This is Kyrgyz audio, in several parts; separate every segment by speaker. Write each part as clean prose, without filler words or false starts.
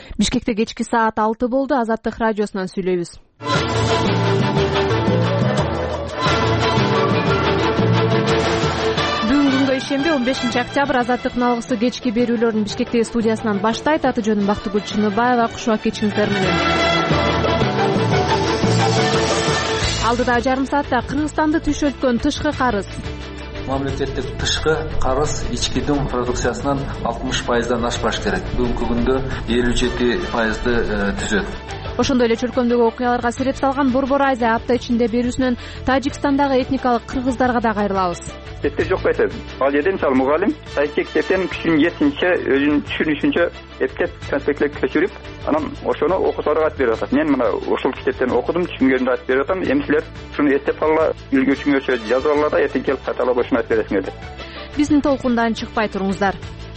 Speaker 1: Бишкекте кечки саат 6 болду. Азаттык радиосунан сүйлөйбүз. Бүгүнкү күнгө ишемби 15-октябрь Азаттыктын алгысы кечки берүүлөрүн Бишкектеги студиясынан баштайт. Аты жөнүм Бактыгүл Чыныбаева. Кушуак кечиңиздер менен. Алдыда жарым саатта Кыргызстанды түшөлткөн тышкы карыз.
Speaker 2: Мамлекеттик тышкы карыз ички дум продукциясынан 60%дан ашпаш керек. Бүгүнкү күндө 57%ды түзөт.
Speaker 1: Ошондой эле чөлкөмдөгү окуяларга сереп салган Борбор Азия апта ичинде берүүсүнөн Тажикстандагы этникалык кыргыздарга да кайрылабыз.
Speaker 3: Эстер жок эсеп. Ал жерде мисалы мугалим сайтек китептен күчүн жетинче өзүнүн түшүнүшүнчө эптеп конспектлеп көчүрүп, анан ошону окуучуларга айтып берип атат. Мен мына ушул китептен окудум, түшүнгөнүмдү айтып берип атам. Эми силер ушуну эстеп алла, үлгүчүңөрчө жазып алла да эртең келип кайталап ошону айтып бересиңер деп.
Speaker 1: Биздин толкундан чыкпай туруңуздар.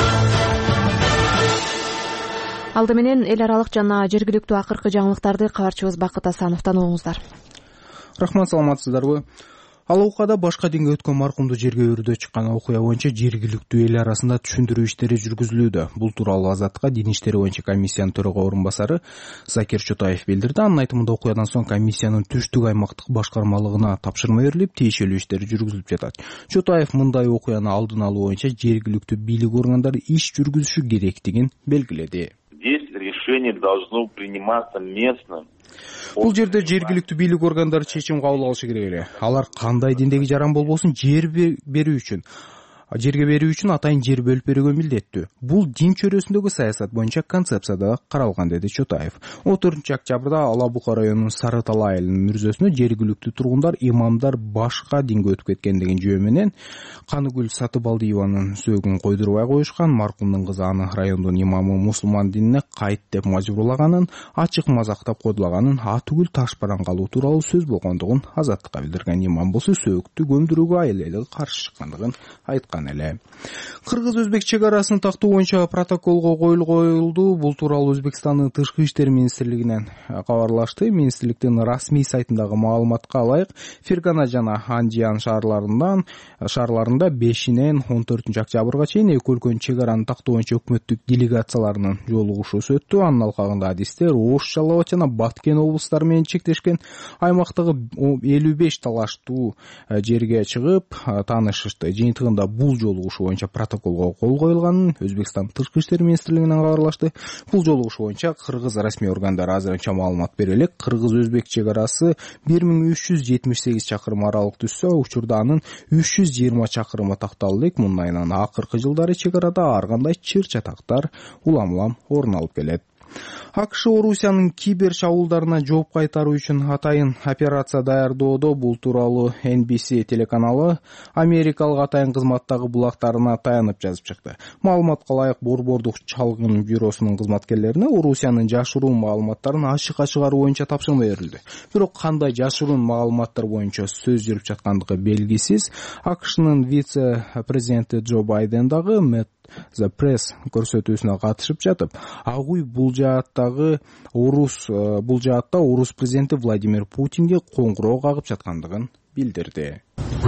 Speaker 1: Алды менен эл аралык жана жергиликтүү акыркы жаңылыктарды кабарчыбыз Бакыт Асановдон угуңуздар.
Speaker 4: Рахмат, саламатсыздарбы? Алаукада башка динге өткөн маркумду жерге өрүүдө чыккан окуя боюнча жергиликтүү эл арасында түшүндүрүү иштери жүргүзүлүүдө. Бул тууралуу Азаттыкка Дин иштери боюнча комиссиянын төрага орун басары Закир Чотаев билдирди. Анын айтымында окуядан соң комиссиянын түштүк аймактык башкармалыгына тапшырма берилип, тиешелүү иштер жүргүзүлүп жатат. Чотаев мындай окуяны алдын алуу боюнча жергиликтүү бийлик органдары иш жүргүзүшү керектигин белгиледи.
Speaker 5: Здесь решение должно приниматься местным.
Speaker 4: Бул жерде жергиликтүү бийлик органдары чечим кабыл алышы керек эле. Алар кандай диндеги жаран болбосун жерге берүү үчүн атайын жер бөлүп берүүгө милдеттүү. Бул дин чөйрөсүндөгү саясат боюнча концепцияда каралган, деди Чотаев. 14-октябрда Ала Бука районунун Сары Тала айылынын мүрзөсүнө жергиликтүү тургундар имамдар башка динге өтүп кеткендигин жөө менен Каныгүл Сатыбалдиеванын сөөгүн койдурбай коюшкан. Маркумдун кызы аны райондун имамы мусулман динине кайт деп мажбурлаганын, ачык мазактап койдулаганын, атүгүл таш бараң калуу тууралуу сөз болгондугун Азаттыкка билдирген. Имам болсо сөөгүттү көмдүрүүгө айыл каршы чыккандыгын айткан эле. Кыргыз-өзбек чек арасын тактоо боюнча протоколго коюлду. Бул тууралуу Өзбекстандын тышкы иштер министрлигинен кабарлашты. Министрликтин расмий сайтындагы маалыматка ылайык, Фергана жана Анжиан шаарларында 5-нен 14-октябрга чейин эки өлкөнүн чек араны тактоо боюнча өкмөттүк делегацияларынын жолугушуусу өттү. Анын алкагында адистер Ош, Жалал Абад жана Баткен облустары менен чектешкен аймактагы 55 талаштуу жерге чыгып таанышышты. Жыйынтыгында бул жолугушуу боюнча протоколго кол коюлганын Өзбекстан тышкы иштер министрлигинен кабарлашты. Бул жолугушуу боюнча кыргыз расмий органдары азырынча маалымат бере элек. Кыргыз-өзбек чек арасы 1378 чакырым аралык түзсө, учурда анын 320 чакырымы такталып элек. Мындан айынан акыркы жылдары чек арада ар кандай чыр чатактар улам орун алып келет. АКШ Орусиянын кибер чабуулдарына жооп кайтаруу үчүн атайын операция даярдоодо. Бул тууралуу NBC телеканалы Америкалык атайын кызматтагы булактарына таянып жазып чыкты. Маалыматка ылайык, Борбордук чалгын бюросунун кызматкерлерине Орусиянын жашыруун маалыматтарын ачыкка чыгаруу боюнча тапшырма берилди. Бирок кандай жашыруун маалыматтар боюнча сөз жүрүп жаткандыгы белгисиз. АКШнын вице-президенти Джо Байден дагы The Press көрсөтүүсүнө катышып жатып, агуй бул жаатта орус президенти Владимир Путинге коңгуроо кагып жаткандыгын билдирди.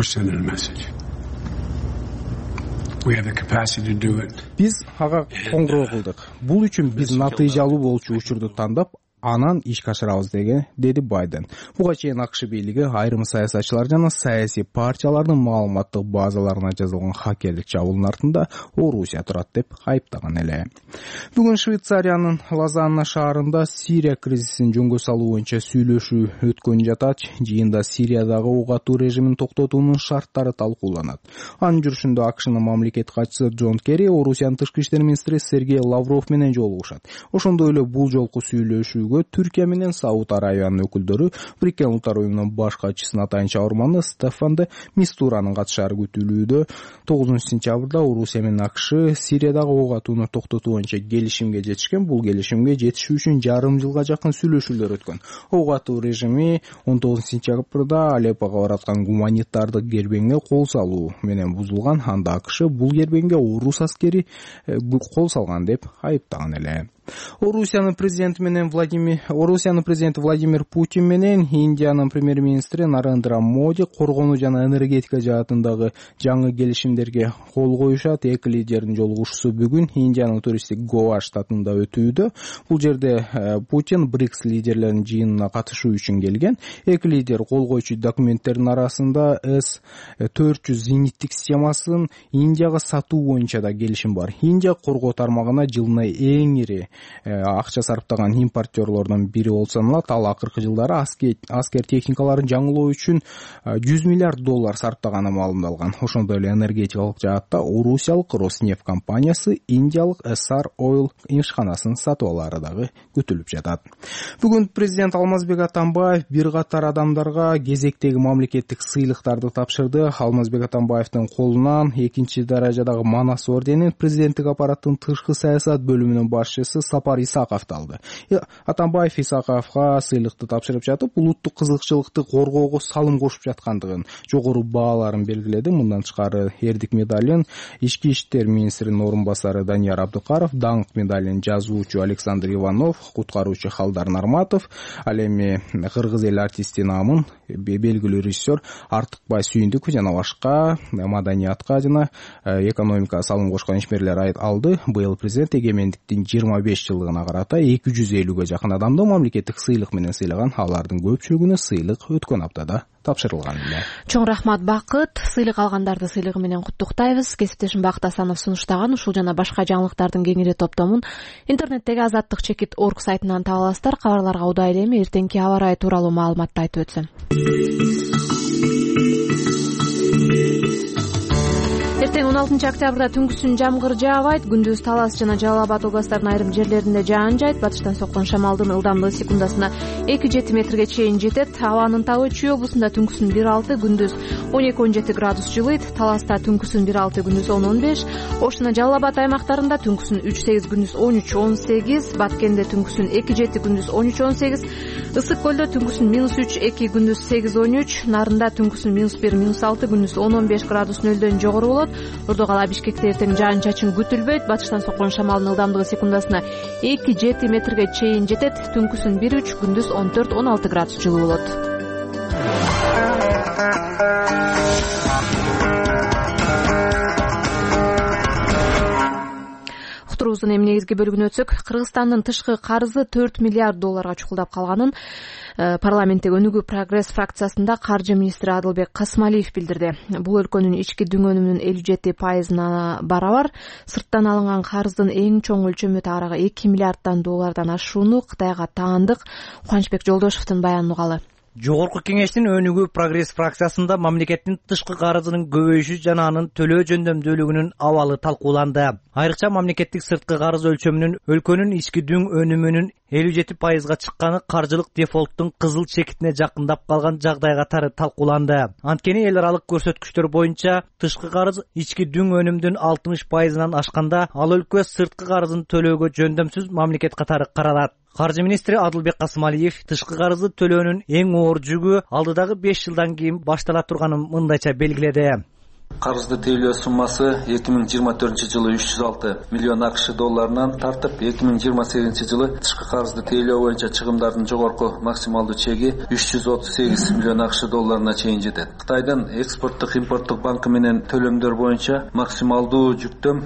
Speaker 4: Биз ага коңгуроо кылдык. Бул үчүн биз натыйжалуу болчу учурду тандап, анан ишке ашырабыз, деди Байден. Буга чейин АКШ бийлиги айрым саясатчылар жана саясий партиялардын маалыматтык базаларына жазылган хакерлик чабуулдун артында Орусия турат деп айыптаган эле. Бүгүн Швейцариянын Лозанна шаарында Сирия кризисин жөнгө салуу боюнча сүйлөшүү өткөн жатат. Жыйында Сириядагы ок атуу режимин токтотуунун шарттары талкууланат. Анын жүрүшүндө АКШнын мамлекет катчысы Джон Керри Орусиянын тышкы иштер министри Сергей Лавров менен жолугушат. Ошондой эле бул жолку сүйлөшүүгө Түркия менен Сауд Арабиянын өкүлдөрү, Бириккен Улуттар уюмунун баш катчысынын атайын чабарманы Стефан де Мистуранын катышары күтүлүүдө. 9-сентябрда Орусия менен АКШ Сириядагы ок атууну токтотуу боюнча келишимге жетишкен. Бул келишимге жетишүү үчүн жарым жылга жакын сүйлөшүүлөр өткөн. Ок атуу режими 19-сентябрда Алеппого бараткан гуманитардык кербеңге кол салуу менен бузулган. Анда АКШ бул кербеңге орус аскери кол салган деп айыптаган эле. Орусиянын президенти Владимир Путин менен Индиянын премьер-министри Нарендра Моди коргонуу жана энергетика жаатындагы жаңы келишимдерге кол коюшат. Эки лидердин жолугушуусу бүгүн Индиянын туристтик Гоа штатында өтүүдө. Бул жерде Путин БРИКС лидерлеринин жыйынына катышуу үчүн келген. Эки лидер кол койчу документтердин арасында С-400 зениттик системасын Индияга сатуу боюнча да келишим бар. Индия коргоо тармагына жылына эң ири акча сарптаган импортерлордун бири болуп саналат. Ал акыркы жылдары аскер техникаларын жаңылоо үчүн $100 миллиард сарптаганы маалымдалган. Ошондой эле энергетикалык жаатта орусиялык Роснефть компаниясы индиялык SR Oil ишканасын сатып алары дагы күтүлүп жатат. Бүгүн президент Алмазбек Атамбаев бир катар адамдарга кезектеги мамлекеттик сыйлыктарды тапшырды. Алмазбек Атамбаевдин колунан экинчи даражадагы Манас орденин президенттик аппараттын тышкы саясат бөлүмүнүн башчысы Сапар Исаковду алды. Атамбаев Исаковго сыйлыкты тапшырып жатып, улуттук кызыкчылыкты коргоого салым кошуп жаткандыгын, жогору бааларын белгиледи. Мындан тышкары эрдик медалын ички иштер министринин орун басары Данияр Абдыкаров, даңк медалын жазуучу Александр Иванов, куткаруучу Халдар Нарматов, ал эми кыргыз эл артисти намын белгилүү режиссер Артыкбай Сүйүндүков жана башка маданиятка жана экономикага салым кошкон ишмерлер алды. Быйыл президент эгемендиктин 25 жылдыгына карата 250ге жакын адамды мамлекеттик сыйлык менен сыйлаган. Алардын көпчүлүгүнө сыйлык өткөн аптада тапшырылган эле.
Speaker 1: Чоң рахмат Бакыт. Сыйлык алгандарды сыйлыгы менен куттуктайбыз. Кесиптешим Бакыт Асанов сунуштаган ушул жана башка жаңылыктардын кеңири топтомун интернеттеги azattik.org сайтынан таба аласыздар. Кабарларга удайлы эми эртеңки аба ырайы тууралуу маалыматты айтып өтсөм. Эртең 16 октябрда түнкүсүн жамгыр жаабайт, күндүз Талас жана Жалал Абад областарынын айрым жерлеринде жаан жайт. Батыштан соккон шамалдын ылдамдыгы секундасына 2-7 метрге чейин жетет. Абанын табы Чүй облусунда түнкүсүн 1-6, күндүз 12-17 градус жылыйт. Таласта түнкүсүн 1-6, күндүз 10-15. Ош жана Жалал Абад аймактарында түнкүсүн 3-8, күндүз 13-18. Баткенде түнкүсүн 2-7, күндүз 13-18. Ысык көлдө түнкүсүн -3-2, күндүз 8-13. Нарында түнкүсүн -1-6, күндүз 10-15 градус нөлдөн жогору болот. Ордо кала Бишкекте эртең жаан-чачын күтүлбөйт. Батыштан соккон шамалдын ылдамдыгы секундасына 2-7 метрге чейин жетет. Түнкүсүн 1-3, күндүз 14-16 градус жылуу болот. Уктуруубуздун эми негизги бөлүгүнө өтсөк, Кыргызстандын тышкы карызы $4 миллиард чукулдап калганын парламенттеги Өнүгүү Прогресс фракциясында каржы министри Адылбек Касмалиев билдирди. Бул өлкөнүн ички дүң өнүмүнүн 57%-на барабар. Сырттан алынган карыздын эң чоң өлчөмү тагыраагы $2 миллиарддан ашууну Кытайга таандык. Кубанычбек Жолдошевдун баянын угалы.
Speaker 6: Жогорку кеңештин Өнүгүү Прогресс фракциясында мамлекеттин тышкы карызынын көбөйүшү жана анын төлөө жөндөмдүүлүгүнүн абалы талкууланды. Айрыкча мамлекеттик сырткы карыз өлчөмүнүн өлкөнүн ички дүң өнүмүнүн 57%га чыкканы каржылык дефолттун кызыл чекитине жакындап калган жагдай катары талкууланды. Анткени эл аралык көрсөткүчтөр боюнча тышкы карыз ички дүң өнүмдүн 60%-нан ашканда ал өлкө сырткы карызын төлөөгө жөндөмсүз мамлекет катары каралат. Каржы министри Адылбек Касмалиев тышкы карызды төлөөнүн эң оор жүгү алдыдагы 5 жылдан кийин баштала турганын мындайча белгиледи.
Speaker 2: Карызды тейлөө суммасы 2024 жылы $306 миллион долларынан тартып, 2028 жылы тышкы карызды тейлөө боюнча чыгымдардын жогорку максималдуу чеги $338 миллион долларына чейин жетет. Кытайдын экспорттук импорттук банкы менен төлөмдөр боюнча максималдуу жүктөм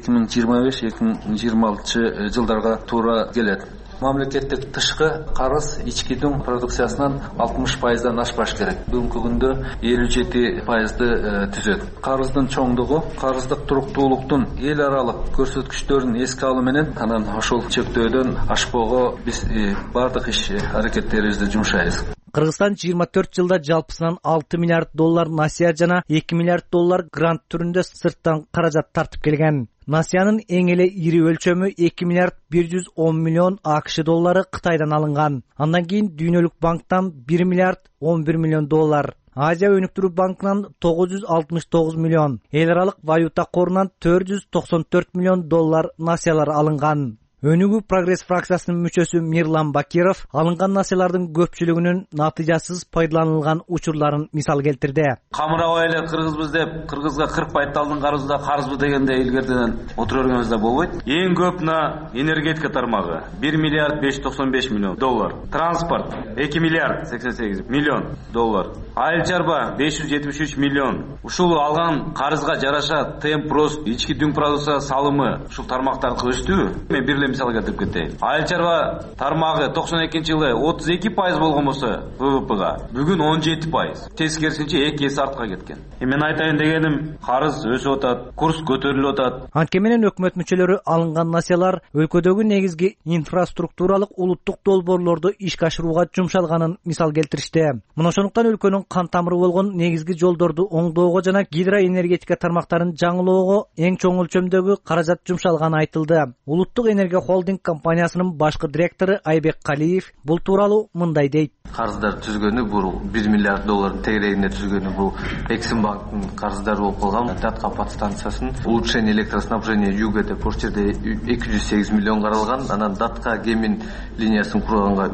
Speaker 2: 2025-2026 жылдарга туура келет. Мамлекеттик тышкы карыз ички дүң продукциясынан 60%-дан ашпаш керек. Бүгүнкү күндө 57%-ды түзөт. Карыздын чоңдугу, карыздык туруктуулуктун эл аралык көрсөткүчтөрүн эске алуу менен анан ошол чектөөдөн ашпоого биз бардык иш аракеттерибизди жумшайбыз.
Speaker 6: Кыргызстан 24 жылда жалпысынан $6 миллиард насыя жана $2 миллиард грант түрүндө сырттан каражат тартып келген. Насиянын эң эле ири өлчөмү 2 миллиард 110 миллион АКШ доллары Кытайдан алынган. Андан кийин Дүйнөлүк банктан 1 миллиард 11 миллион доллар. Азия өнүктүрүү банкынан 969 миллион, эл аралык валюта корунан $494 миллион насиялар алынган. Өнүгүү прогресс фракциясынын мүчөсү Мирлан Бакиров алынган насыялардын көпчүлүгүнүн натыйжасыз пайдаланылган учурларын мисал келтирди.
Speaker 7: Камырабай эле кыргызбыз деп кыргызга 40 байталдын карызда карызбы дегенде илгертеден отура бергенибизде болбойт. Эң көп энергетика тармагы 1 миллиард 595 миллион доллар. Транспорт 2 миллиард 88 миллион доллар. Айыл чарба 573 миллион. Ушул алган карызга жараша темп рост ички дүң продукция салымы ушул тармактарды өстүбү? Мен бир эле мисал келтирип кетейин. Айыл чарба тармагы 92-жылы 32% болгон болсо ВВПга бүгүн 17%. Тескерисинче 2 эсе артка кеткен. Мен айтайын дегеним, карыз өсүп атат, курс көтөрүлүп атат.
Speaker 6: Анткени менен өкмөт мүчөлөрү алынган насыялар өлкөдөгү негизги инфраструктуралык улуттук долбоорлорду ишке ашырууга жумшалганын мисал келтиришти. Мына ошондуктан өлкөнүн кан тамыры болгон негизги жолдорду оңдоого жана гидроэнергетика тармактарын жаңылоого эң чоң өлчөмдөгү каражат жумшалганы айтылды. Улуттук энергия холдинг компаниясынын башкы директору Айбек Калиев бул тууралуу мындай дейт.
Speaker 2: Карыздар түзгөнү бул 1 миллиард доллардын тегерегинде түзгөнү бул Эксимбанктын карыздары болуп калган. Датка подстанциясын улучшение электроснабжения Юга деп ошол жерде 208 миллион каралган. Анан Датка Гемин линиясын курганга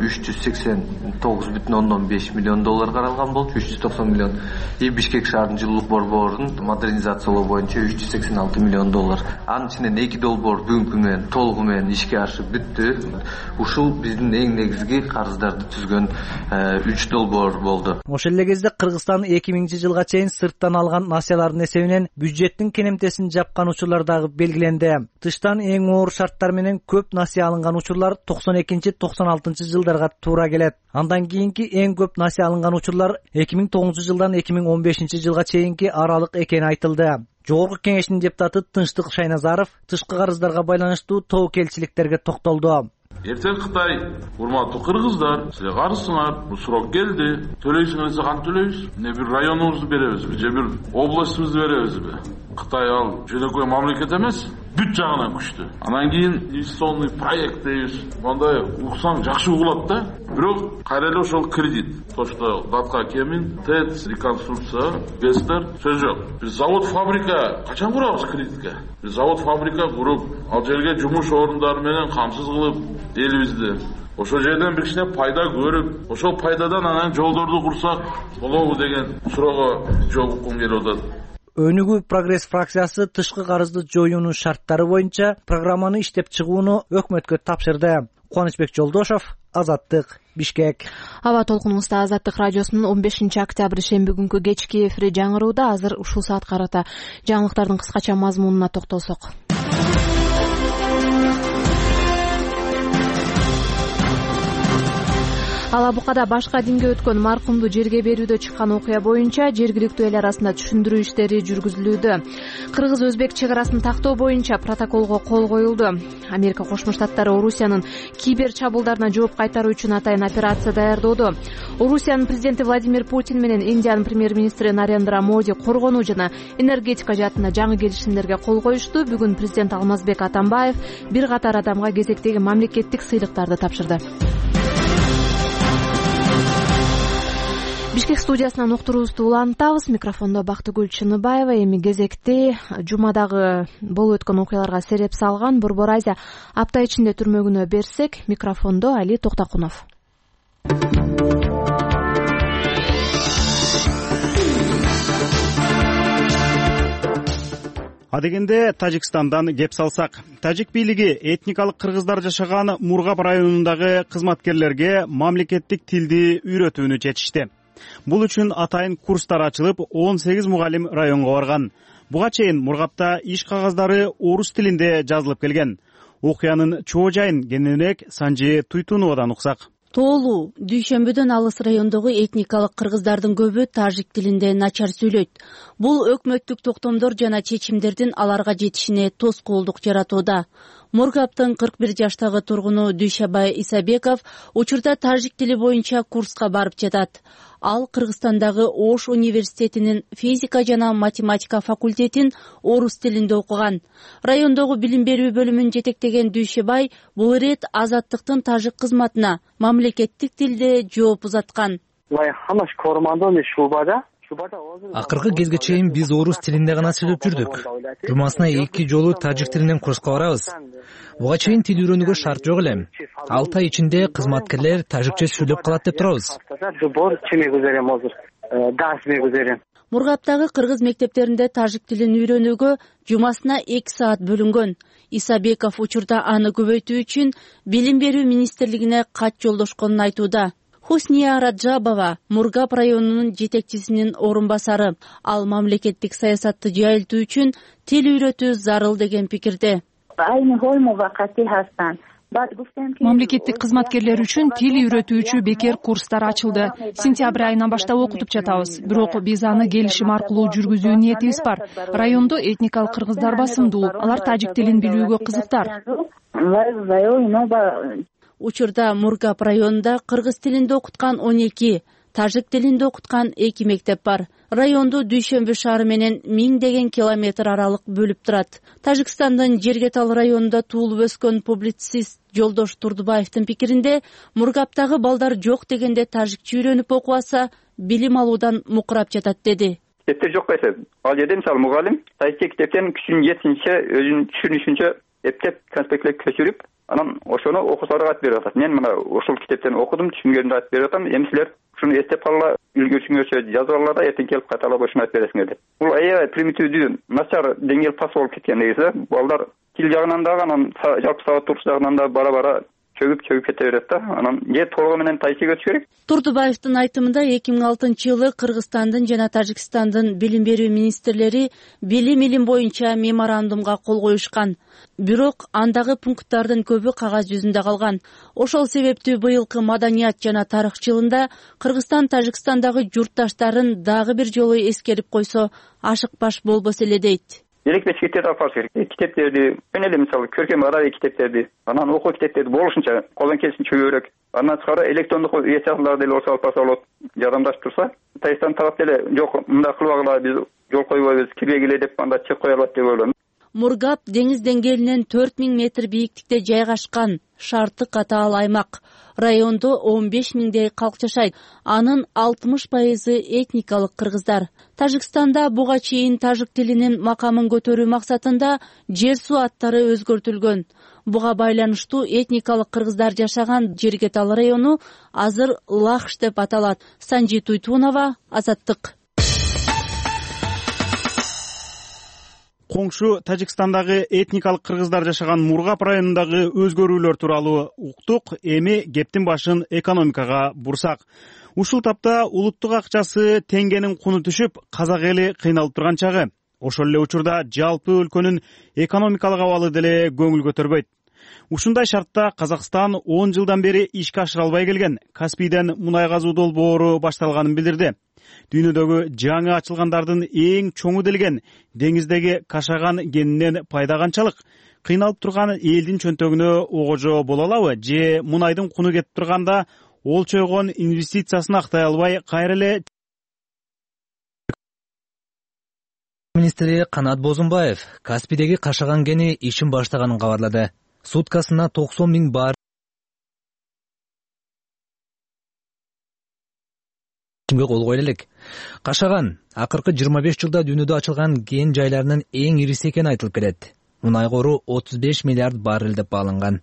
Speaker 2: 389,5 миллион доллар каралган болчу, 390 миллион. И Бишкек шаарынын жылуулук борборун модернизациялоо боюнча 386 миллион доллар. Анын ичинен 2 долбоор бүгүнкү менен толугу менен ишке ашып бүттү. Ушул биздин эң негизги карыздарды түзгөн 3 долбоор болду.
Speaker 6: Ошол эле кезде Кыргызстан 2000-жылга чейин сырттан алган насыялардын эсебинен бюджеттин кенемтесин жапкан учурлар дагы белгиленди. Тыштан эң оор шарттар менен көп насыя алынган учурлар 92-96-жылдарга туура келет. Андан кийинки эң көп насыя алынган учурлар 2009-жылдан 2015-жылга чейинки аралык экени айтылды. Жогорку кеңештин депутаты Тынчтык Шайназаров тышкы карыздарга байланыштуу тобокелчиликтерге токтолду.
Speaker 8: Эртең Кытай, урматтуу кыргыздар, силер карызсыңар, бул сурок келди. Төлөйсүңөр десе кантип төлөйбүз? Эмне бир районубузду беребизби, же бир областыбызды беребизби? Кытай ал жөнөкөй мамлекет эмес, бүт жагынан күчтүү. Анан кийин инвестиционный проект дейбиз. Мындай уксаң жакшы угулат да. Бирок кайра эле ошол кредит. То, что Датка Кемин, ТЭЦ, реконструкция, ГЭСтер сөз жок. Биз завод фабрика качан курабыз кредитке? Биз завод фабрика куруп, ал жерге жумуш орундары менен камсыз кылып элибизди. Ошол жерден бир кичине пайда көрүп, ошол пайдадан анан жолдорду курсак болобу деген суроого жооп уккум келип атат.
Speaker 6: Өнүгүү прогресс фракциясы тышкы карызды жоюунун шарттары боюнча программаны иштеп чыгууну өкмөткө тапшырды. Кубанычбек Жолдошов, Азаттык, Бишкек.
Speaker 1: Аба толкунубузда Азаттык радиосунун 15-октябрь шемби күнкү кечки эфири жаңырууда. Азыр ушул саат карата жаңылыктардын кыскача мазмунуна токтолсок. Ала Букада башка динге өткөн маркумду жерге берүүдө чыккан окуя боюнча жергиликтүү эл арасында түшүндүрүү иштери жүргүзүлүүдө. Кыргыз-өзбек чек арасын тактоо боюнча протоколго кол коюлду. Америка Кошмо Штаттары Орусиянын кибер чабуулдарына жооп кайтаруу үчүн атайын операция даярдоодо. Орусиянын президенти Владимир Путин менен Индиянын премьер-министри Нарендра Моди коргонуу жана энергетика жаатында жаңы келишимдерге кол коюшту. Бүгүн президент Алмазбек Атамбаев бир катар адамга кезектеги мамлекеттик сыйлыктарды тапшырды. Бишкек студиясынан уктуруубузду улантабыз. Микрофондо Бактыгүл Чыныбаева. Эми кезекте жумадагы болуп өткөн окуяларга сереп салган Борбор Азия апта ичинде түрмөгүнө берсек, микрофондо Али Токтакунов.
Speaker 9: Адегенде Тажикстандан кеп салсак, тажик бийлиги этникалык кыргыздар жашаган Мургап районундагы кызматкерлерге мамлекеттик тилди үйрөтүүнү чечишти. Бул үчүн атайын курстар ачылып, 18 мугалим районго барган. Буга чейин Мургапта иш кагаздары орус тилинде жазылып келген. Окуянын чоо жайын кененирээк Санжи Туйтуновадан уксак.
Speaker 10: Тоолуу, Дүйшөмбөдөн алыс райондогу этникалык кыргыздардын көбү тажик тилинде начар сүйлөйт. Бул өкмөттүк токтомдор жана чечимдердин аларга жетишине тоскоолдук жаратууда. Мургаптын 41 жаштагы тургуну Дүйшөбай Исабеков учурда тажик тили боюнча курска барып жатат. Ал Кыргызстандагы Ош университетинин физика жана математика факультетин орус тилинде окуган. Райондогу билим берүү бөлүмүн жетектеген Дүйшөбай бул ирет Азаттыктын тажик кызматына мамлекеттик тилде жооп узаткан.
Speaker 6: Акыркы кезге чейин биз орус тилинде гана сүйлөп жүрдүк. Жумасына 2 жолу тажик тилинен курска барабыз. Буга чейин тил үйрөнүүгө шарт жок эле. 6 ай ичинде кызматкерлер тажикче сүйлөп калат деп турабыз.
Speaker 10: Мургаптагы кыргыз мектептеринде тажик тилин үйрөнүүгө жумасына 2 саат бөлүнгөн. Исабеков учурда аны көбөйтүү үчүн Билим берүү министрлигине кат жолдошконун айтууда. Хусния Раджабова Мургап районунун жетекчисинин орун басары. Ал мамлекеттик саясатты жайылтуу үчүн тил үйрөтүү зарыл деген пикирде.
Speaker 11: Мамлекеттик кызматкерлер үчүн тил үйрөтүүчү бекер курстар ачылды. Сентябрь айынан баштап окутуп жатабыз. Бирок биз аны келишим аркылуу жүргүзүү ниетибиз бар. Райондо этникалык кыргыздар басымдуу. Алар тажик тилин билүүгө кызыктар.
Speaker 10: Учурда Мургап районунда кыргыз тилинде окуткан 12, тажик тилинде окуткан 2 мектеп бар. Районду Дүйшөмбү шаары менен 1000 километр аралык бөлүп турат. Тажикстандын Жергетал районунда туулуп өскөн публицист Жолдош Турдубаевдин пикиринде, Мургаптагы балдар жок дегенде тажикче үйрөнүп окубаса, билим алуудан мукурап жатат деди.
Speaker 3: Китептер жок кайсы. Ал жерде мисалы мугалим тарихи китептен күчүн жетинче өзүнүн түшүнүшүнчө эптеп конспектлеп көчүрүп, анан ошону окуучуларга айтып берип атат. Мен мына ушул китептен окудум, түшүнгөндү айтып берип атам. Эми силер ушуну эстеп калгыла, үлгүрүңөрчө жазып алгыла да эртең келип кайталап ошону айтып бересиңер деп. Бул аябай примитивдүү, начар деңгээл пас болуп кеткен негизи. Балдар тил жагынан дагы, анан жалпы сабат туруш жагынан да бара-бара чөгүп кете берет да. Анан толугу менен тарихиге өтүш керек.
Speaker 10: Турдубаевдин айтымында 2006-жылы Кыргызстандын жана Тажикстандын билим берүү министрлери билим илим боюнча меморандумга кол коюшкан. Бирок андагы пункттардын көбү кагаз жүзүндө калган. Ошол себептүү быйылкы маданият жана тарых жылында Кыргызстан Тажикстандагы журтташтарын дагы бир жолу эскерип койсо ашыкпаш болбосо эле дейт.
Speaker 3: Элек китептерди алып барыш керек. Китептерди, эле мисалы көркөм адабий китептерди, анан окуу китептерди болушунча колдон келишинче көбүрөөк. Андан тышкары электрондук версияларды деле алып барса болот, жардамдашып турса. Тайстан тарап деле жок, мындай кылбагыла, биз жол койбойбуз, кирбегиле деп анда чек кое алат деп ойлойм.
Speaker 10: Мургап деңиз деңгээлинен 4000 метр бийиктикте жайгашкан шарты катаал аймак. Райондо 15 000 калк жашайт. Анын 60% этникалык кыргыздар. Тажикстанда буга чейин тажик тилинин макамын көтөрүү максатында жер суу аттары өзгөртүлгөн. Буга байланыштуу этникалык кыргыздар жашаган Жергетал району азыр Лахш деп аталат. Санжи Туйтунова, Азаттык.
Speaker 9: Коңшу Тажикстандагы этникалык кыргыздар жашаган Мургап районундагы өзгөрүүлөр тууралуу уктук. Эми кептин башын экономикага бурсак. Ушул тапта улуттук акчасы теңгенин куну түшүп, казак эли кыйналып турган чагы. Ошол эле учурда жалпы өлкөнүн экономикалык абалы деле көңүл көтөрбөйт. Ушундай шартта Казакстан 10 жылдан бери ишке ашыра албай келген Каспийден мунай казуу долбоору башталганын билдирди. Дүйнөдөгү жаңы ачылгандардын эң чоңу делген деңиздеги Кашаган кенинен пайда канчалык? Кыйналып турган элдин чөнтөгүнө огожо боло алабы? Же мунайдын куну кетип турганда олчойгон инвестициясын актай албай кайра эле?
Speaker 6: Министри Канат Бозумбаев Каспийдеги Кашаган кени ишин баштаганын кабарлады. Суткасына 90 000 бар кимге кол коюла элек. Кашаган акыркы 25 жылда дүйнөдө ачылган кен жайларынын эң ириси экени айтылып келет. Мунай кору 35 миллиард баррель деп бааланган.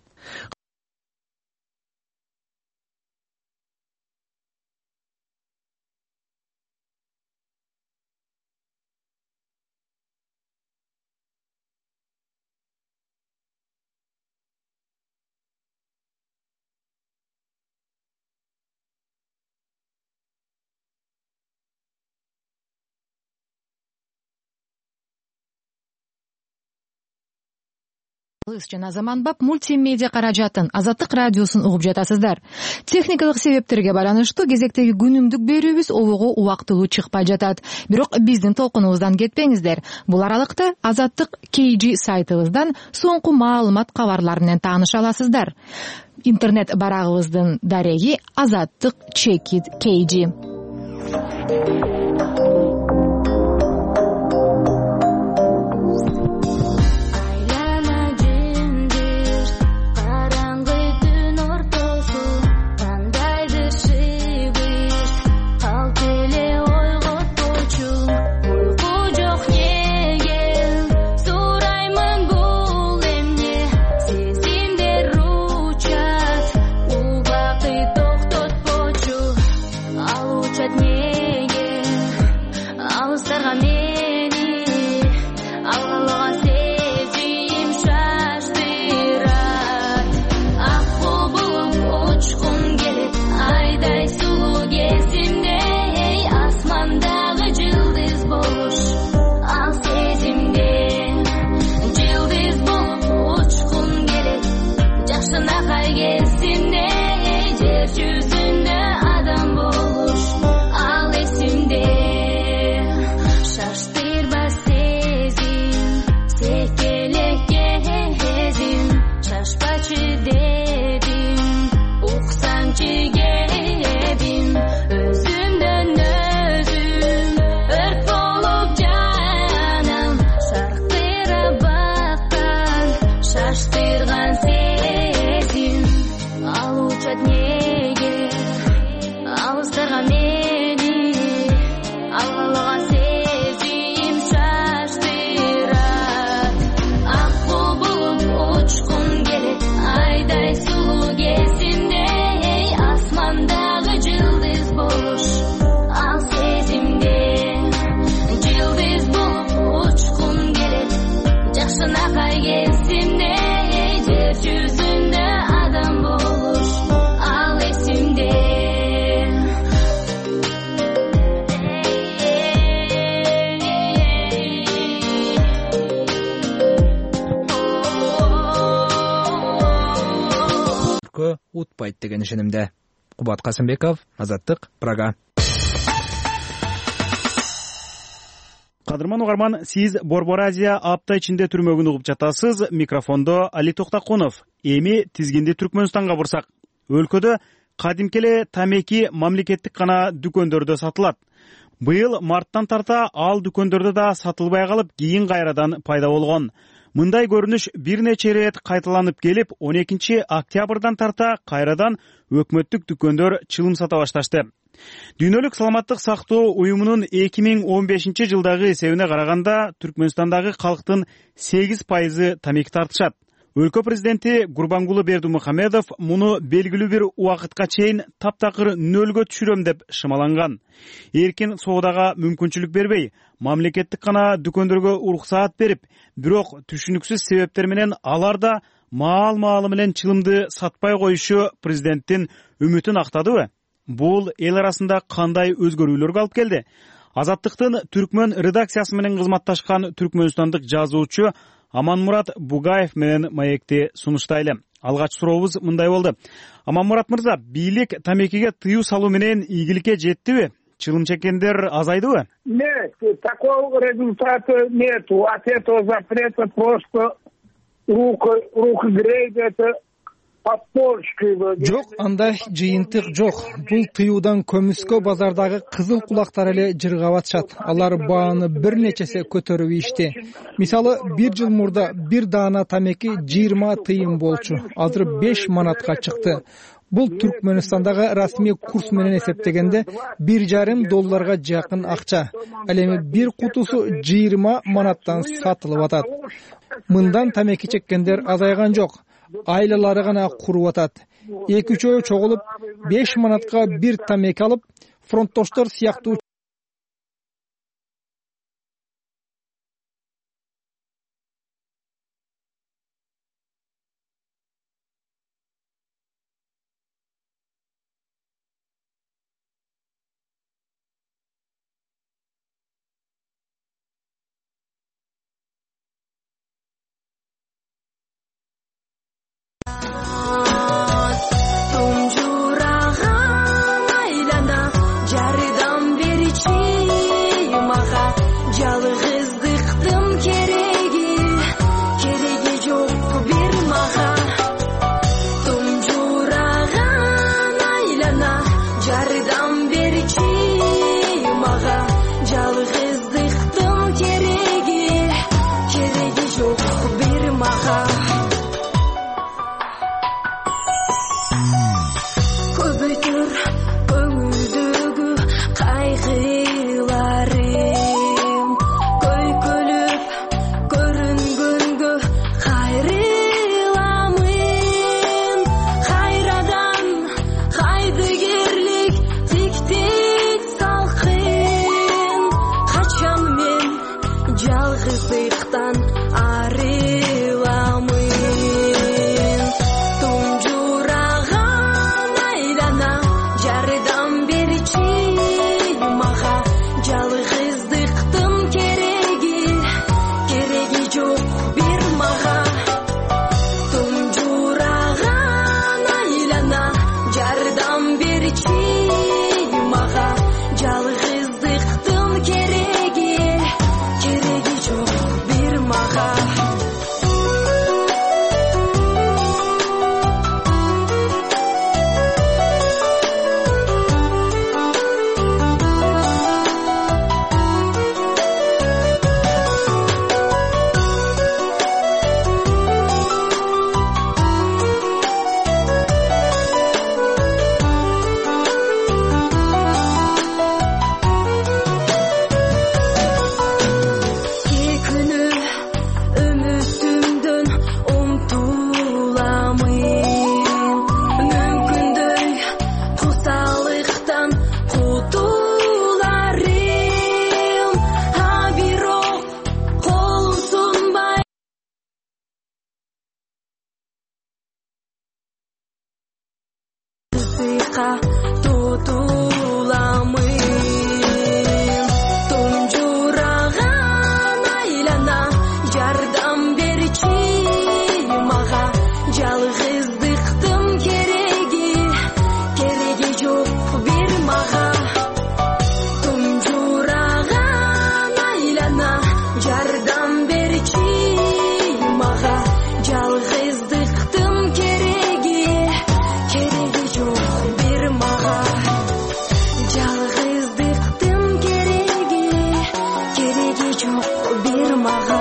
Speaker 11: жана заманбап мультимедиа каражатын Азаттык радиосун угуп жатасыздар. Техникалык себептерге байланыштуу кезектеги күнүмдүк берүүбүз обого убактылуу чыкпай жатат. Бирок биздин толкунубуздан кетпеңиздер. Бул аралыкта Азаттык KG сайтыбыздан соңку маалымат кабарлар менен тааныша аласыздар. Интернет барагыбыздын дареги Азаттык Чекит KG.
Speaker 12: esimde, yer yüzünde adam buluş al esimde. Şaştırma sezim, sekelek gezim, şaşpaçı dedim, uqsançı gebim, özümden özüm ört bolup canım, şarkıra bakkan, şaştırgan sezim, al uçat nege, alыстырган meni, алгалган sezim şaştırat. Akbu bulup uçkun gelet, ayday sulu gezimde, asmandağı yıldız buluş al sezimde. Yıldız bulup uçkun gelet, жақшынакай gezimde, yer yüzünde adam buluş al esimde.
Speaker 4: утпайт деген ишенимде. Кубат Касымбеков, Азаттык, Прага.
Speaker 9: Кадырман угарман, сиз Борбор Азия апта ичинде түрмөгүн угуп жатасыз. Микрофондо Али Токтакунов. Эми тизгинди Түркмөнстанга бурсак. Өлкөдө кадимки эле тамеки мамлекеттик гана дүкөндөрдө сатылат. Быйыл марттан тарта ал дүкөндөрдө да сатылбай калып, кийин кайрадан пайда болгон. Мындай көрүнүш бир нече ирет кайталанып келип, 12 октябрдан тарта кайрадан өкмөттүк дүкөндөр чылым сата башташты. Дүйнөлүк саламаттык сактоо уюмунун 2015 жылдагы эсебине караганда, Түркмөнстандагы калктын 8% тамеки тартышат. Өлкө президенти Гурбангулы Бердимухамедов муну белгилүү бир убакытка чейин таптакыр нөлгө түшүрөм деп шымаланган. Эркин соодага мүмкүнчүлүк бербей, мамлекеттик гана дүкөндөргө уруксаат берип, бирок түшүнүксүз себептер менен алар да маал-маалы менен чылымды сатпай коюшу президенттин үмүтүн актадыбы? Бул эл арасында кандай өзгөрүүлөргө алып келди? Азаттыктын Түркмөн редакциясы менен кызматташкан түркмөнстандык жазуучу Аманмурат Бугаев менен маекти сунуштайлы. Алгач сурообуз мындай болду. Аманмурат мырза, бийлик тамекиге тыюу салуу менен ийгиликке жеттиби? Чылым чеккендер азайдыбы?
Speaker 13: Нет, такого результата нету. От этого запрета просто рука греет, это
Speaker 14: Жок, андай жыйынтык жок. Бул тыюудан көмүскө базардагы кызыл кулактар эле жыргап атышат. Алар бааны бир нечесе көтөрүп ийишти. Мисалы, 1 жыл мурда бир даана тамеки 20 тыйын болчу. Азыр 5 манатка чыкты. Бул Түркмөнстандагы расмий курс менен эсептегенде $1,5 жакын акча. Ал эми бир кутусу 20 манаттан сатылып атат. Мындан тамеки чеккендер азайган жок. Айлалары гана куруп атат. 2-3 чогулуп 5 манатка бир тамеки алып, фронттоштор сыяктуу
Speaker 12: Jardan beri мага тутуламын тунжураган айлана жардам берчи мага жалгыздыктын кереги жок бир мага тунжураган айлана жардам берчи мага жалгыздыктын кереги жок бир мага жалгыздыктын кереги жок бир мага.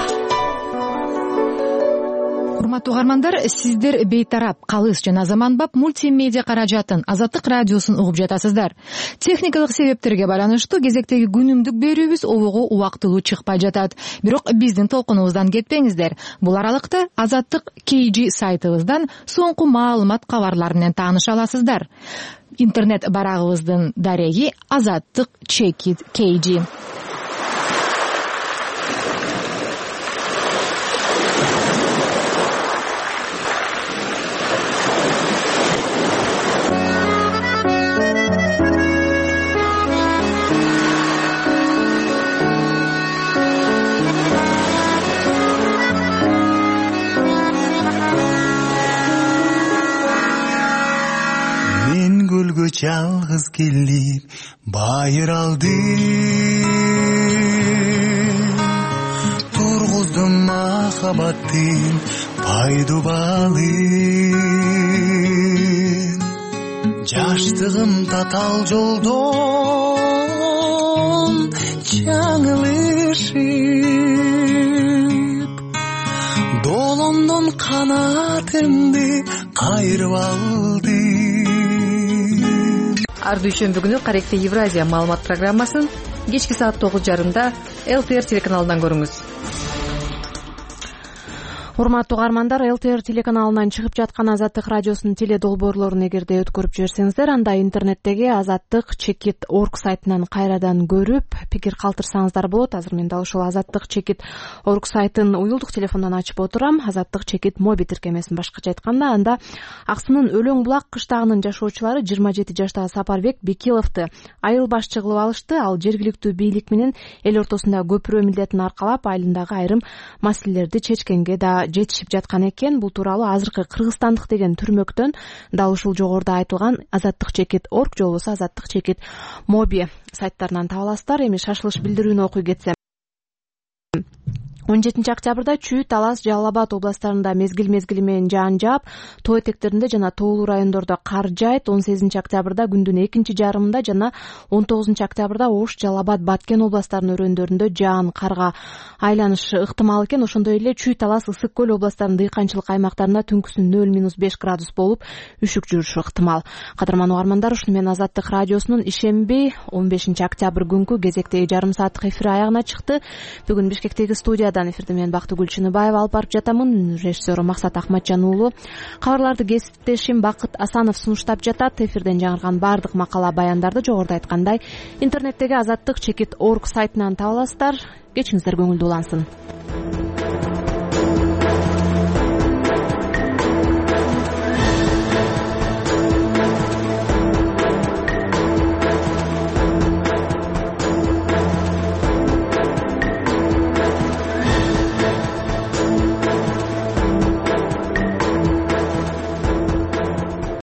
Speaker 11: Урматтуу угармандар, сиздер бейтарап, калыс жана заманбап мультимедиа каражатын Азаттык радиосун угуп жатасыздар. Техникалык себептерге байланыштуу кезектеги күнүмдүк берүүбүз обого убактылуу чыкпай жатат. Бирок биздин толкунубуздан кетпеңиздер. Бул аралыкта Азаттык KG сайтыбыздан соңку маалымат кабарлары менен тааныша аласыздар. Интернет барагыбыздын дареги Азаттык Чекит KG.
Speaker 15: Жалгыз келип байыралды тургуздум махабаттын пайдубалын жаштыгым татал жолдон жаңылышып долондон канатымды кайрып алды.
Speaker 1: Ар дүйшөмбү күнү Каректе Евразия маалымат программасын кечки саат 9:30 ЛТР телеканалынан көрүңүз. Урматтуу угармандар, ЛТР телеканалынан чыгып жаткан Азаттык радиосунун теле долбоорлорун эгерде өткөрүп жиберсеңиздер, анда интернеттеги Азаттык Чекит орг сайтынан кайрадан көрүп, пикир калтырсаңыздар болот. Азыр мен дал ушул Азаттык Чекит орг сайтын уюлдук телефондон ачып отурам. Азаттык Чекит моби тиркемесин башкача айтканда, анда Аксынын Өлөң булак кыштагынын жашоочулары 27 жаштагы Сапарбек Бекиловду айыл башчы кылып алышты. Ал жергиликтүү бийлик менен эл ортосунда көпүрө милдетин аркалап, айылындагы айрым маселелерди чечкенге да жетишип жаткан экен. Бул тууралуу азыркы Кыргызстандык деген түрмөктөн дал ушул жогоруда айтылган Азаттык Чекит орг же болбосо Азаттык Чекит моби сайттарынан таба аласыздар. Эми шашылыш билдирүүнү окуй кетсем. 17 октябрда Чүй, Талас, Жалал Абад областарында мезгил менен жаан жаап, тоо этектеринде жана тоолуу райондордо кар жайт. 18 октябрда күндүн экинчи жарымында жана 19 октябрда Ош, Жалал Абад, Баткен областарынын өрөөндөрүндө жаан карга айланышы ыктымал экен. Ошондой эле Чүй, Талас, Ысык көл областарынын дыйканчылык аймактарында түнкүсүн 0-5 градус болуп, үшүк жүрүшү ыктымал. Кадырман угармандар, ушуну менен Азаттык радиосунун ишемби 15 октябрь күнкү кезектеги жарым сааттык эфир аягына чыкты. Бүгүн Бишкектеги студиядан эфирди мен Бактыгүл Чыныбаева алып барып жатамын. Режиссеру Максат Ахматжан уулу. Кабарларды кесиптешим Бакыт Асанов сунуштап жатат. Эфирден жаңырган баардык макала баяндарды жогоруда айткандай интернеттеги Азаттык Чекит орг сайтынан таба аласыздар. Кечиңиздер көңүлдүү улансын.